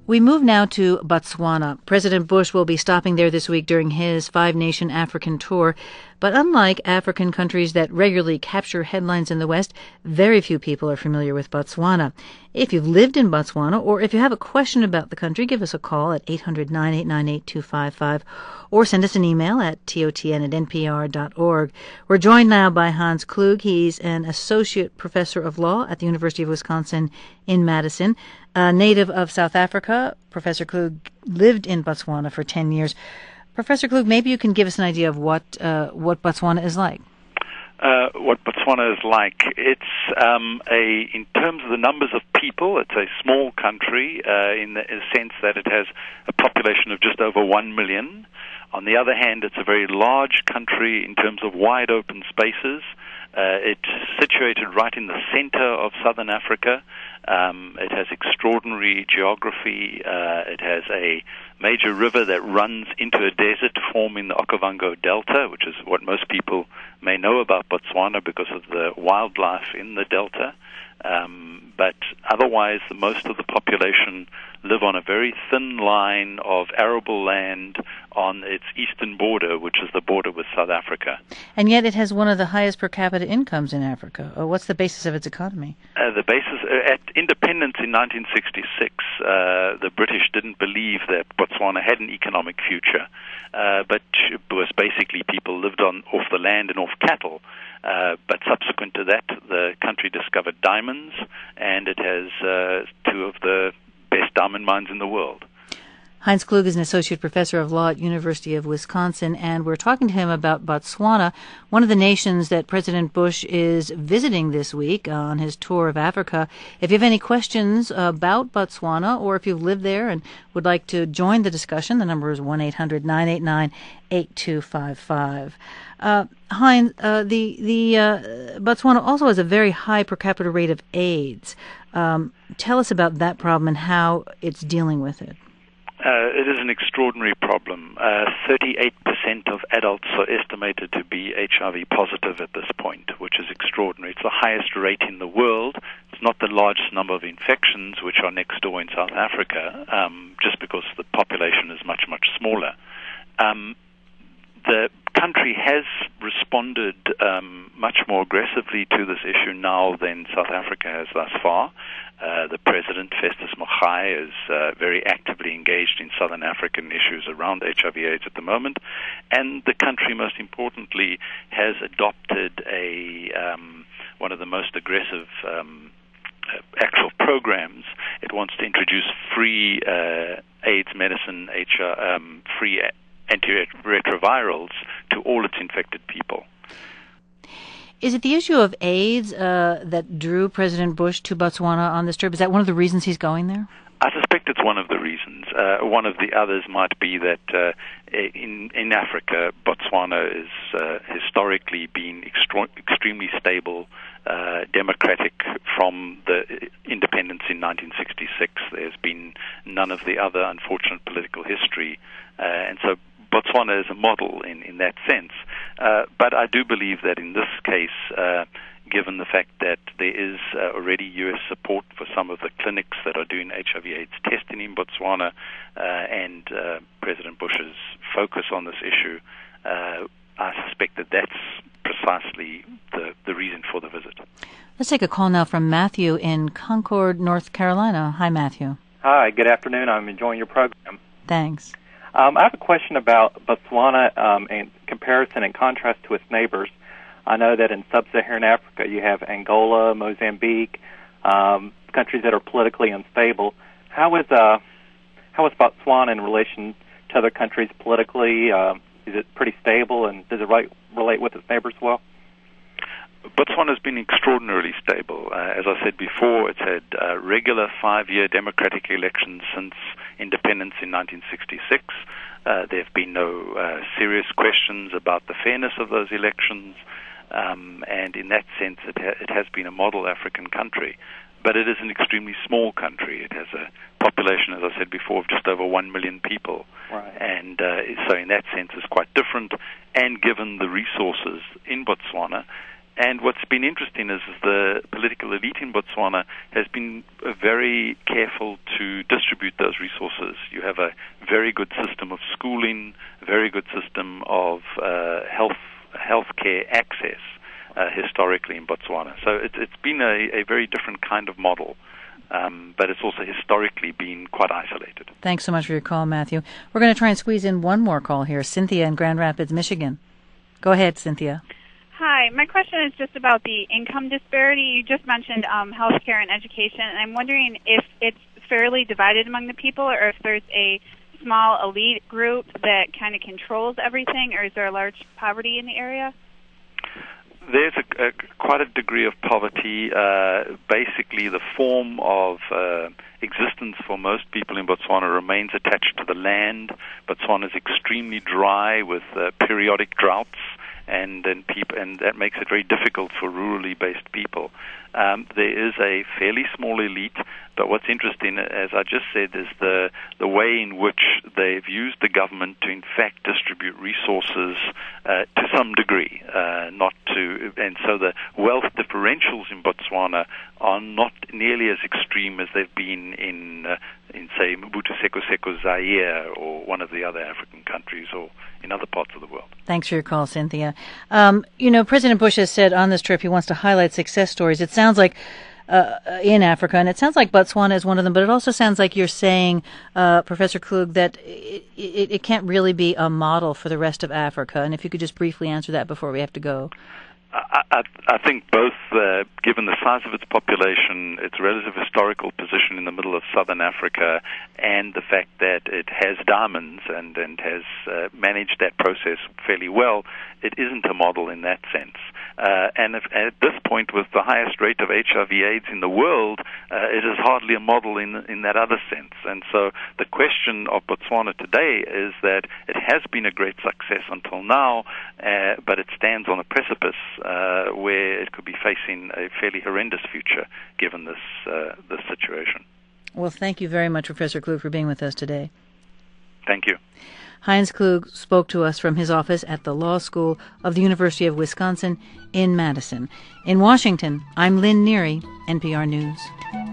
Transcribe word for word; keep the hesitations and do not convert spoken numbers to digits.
We move now to Botswana. President Bush will be stopping there this week during his five-nation African tour. But unlike African countries that regularly capture headlines in the West, very few people are familiar with Botswana. If you've lived in Botswana or if you have a question about the country, give us a call at eight hundred, nine eight nine, eight two five five or send us an email at totn at n p r dot org. We're joined now by Hans Kluge. He's an associate professor of law at the University of Wisconsin in Madison. A native of South Africa, Professor Kluge lived in Botswana for ten years. Professor Kluge, maybe you can give us an idea of what uh, what Botswana is like. Uh, what Botswana is like, it's um, a in terms of the numbers of people, it's a small country uh, in the in the sense that it has a population of just over one million. On the other hand, it's a very large country in terms of wide open spaces. Uh, it's situated right in the center of southern Africa. Um, it has extraordinary geography. Uh, it has a major river that runs into a desert, forming the Okavango Delta, which is what most people may know about Botswana because of the wildlife in the delta. Um, but otherwise, the, most of the population live on a very thin line of arable land on its eastern border, which is the border with South Africa. And yet it has one of the highest per capita incomes in Africa. What's the basis of its economy? Uh, the basis, uh, at independence in nineteen sixty-six, uh, the British didn't believe that Botswana had an economic future, uh, but it was basically people lived on off the land and off cattle. Uh, but subsequent to that, the country discovered diamonds, and it has uh, two of the best diamond mines in the world. Heinz Kluge is an associate professor of law at University of Wisconsin, and we're talking to him about Botswana, one of the nations that President Bush is visiting this week on his tour of Africa. If you have any questions about Botswana, or if you've lived there and would like to join the discussion, the number is one eight hundred, nine eight nine, eight two five five. Uh, Heinz, uh, the, the uh, Botswana also has a very high per capita rate of AIDS. Um, tell us about that problem and how it's dealing with it. Uh, it is an extraordinary problem. Uh, thirty-eight percent of adults are estimated to be H I V positive at this point, which is extraordinary. It's the highest rate in the world. It's not the largest number of infections, which are next door in South Africa, um, just because the population is much, much smaller. Um, the country has responded um, much more aggressively to this issue now than South Africa has thus far. Uh, the president, Festus Mogae, is uh, very actively engaged in Southern African issues around H I V AIDS at the moment. And the country, most importantly, has adopted a um, one of the most aggressive um, uh, actual programs. It wants to introduce free uh, AIDS medicine, H I V, um, free antiretrovirals to all its infected people. Is it the issue of AIDS uh, that drew President Bush to Botswana on this trip? Is that one of the reasons he's going there? I suspect it's one of the reasons. Uh, one of the others might be that uh, in in Africa, Botswana is uh, historically been extra- extremely stable, uh, democratic from the independence in nineteen sixty-six. There's been none of the other unfortunate political history, uh, and so Botswana is a model in, in that sense. Uh, but I do believe that in this case, uh, given the fact that there is uh, already U S support for some of the clinics that are doing H I V AIDS testing in Botswana, uh, and uh, President Bush's focus on this issue, uh, I suspect that that's precisely the, the reason for the visit. Let's take a call now from Matthew in Concord, North Carolina. Hi, Matthew. Hi, good afternoon. I'm enjoying your program. Thanks. Um, I have a question about Botswana um, in comparison and contrast to its neighbors. I know that in sub-Saharan Africa you have Angola, Mozambique, um, countries that are politically unstable. How is uh, how is Botswana in relation to other countries politically? Uh, is it pretty stable, and does it right, relate with its neighbors well? Botswana has been extraordinarily stable. Uh, as I said before, it's had uh, regular five-year democratic elections since independence in nineteen sixty-six. Uh, there have been no uh, serious questions about the fairness of those elections, um, and in that sense it, ha- it has been a model African country. But it is an extremely small country. It has a population, as I said before, of just over one million people. Right. And uh, so in that sense it's quite different, and given the resources in Botswana, and what's been interesting is the political elite in Botswana has been uh, very careful to distribute those resources. You have a very good system of schooling, a very good system of uh, health healthcare access uh, historically in Botswana. So it, it's been a, a very different kind of model. Um, but it's also historically been quite isolated. Thanks so much for your call, Matthew. We're going to try and squeeze in one more call here. Cynthia in Grand Rapids, Michigan. Go ahead, Cynthia. Hi. My question is just about the income disparity. You just mentioned um, healthcare and education, and I'm wondering if it's fairly divided among the people or if there's a small elite group that kind of controls everything, or is there a large poverty in the area? There's a, a, quite a degree of poverty. Uh, basically, the form of uh, existence for most people in Botswana remains attached to the land. Botswana is extremely dry with uh, periodic droughts, and then people, and that makes it very difficult for rurally based people. Um, there is a fairly small elite, but what's interesting, as I just said, is the the way in which they've used the government to, in fact, distribute resources uh, to some degree, uh, not to, and so the wealth differentials in Botswana are not nearly as extreme as they've been in, uh, in say, Mobutu Seko Seko's Zaire or one of the other African countries or in other parts of the world. Thanks for your call, Cynthia. Um, you know, President Bush has said on this trip he wants to highlight success stories. It sounds like uh, in Africa, and it sounds like Botswana is one of them, but it also sounds like you're saying, uh, Professor Klug, that it, it, it can't really be a model for the rest of Africa. And if you could just briefly answer that before we have to go. I, I, I think both, uh, given the size of its population, its relative historical position in the middle of southern Africa, and the fact that it has diamonds and, and has uh, managed that process fairly well, it isn't a model in that sense. Uh, and if, at this point, with the highest rate of H I V AIDS in the world, uh, it is hardly a model in in that other sense. And so the question of Botswana today is that it has been a great success until now, uh, but it stands on a precipice uh, where it could be facing a fairly horrendous future given this uh, this situation. Well, thank you very much, Professor Klug, for being with us today. Thank you. Heinz Klug spoke to us from his office at the Law School of the University of Wisconsin in Madison. In Washington, I'm Lynn Neary, N P R News.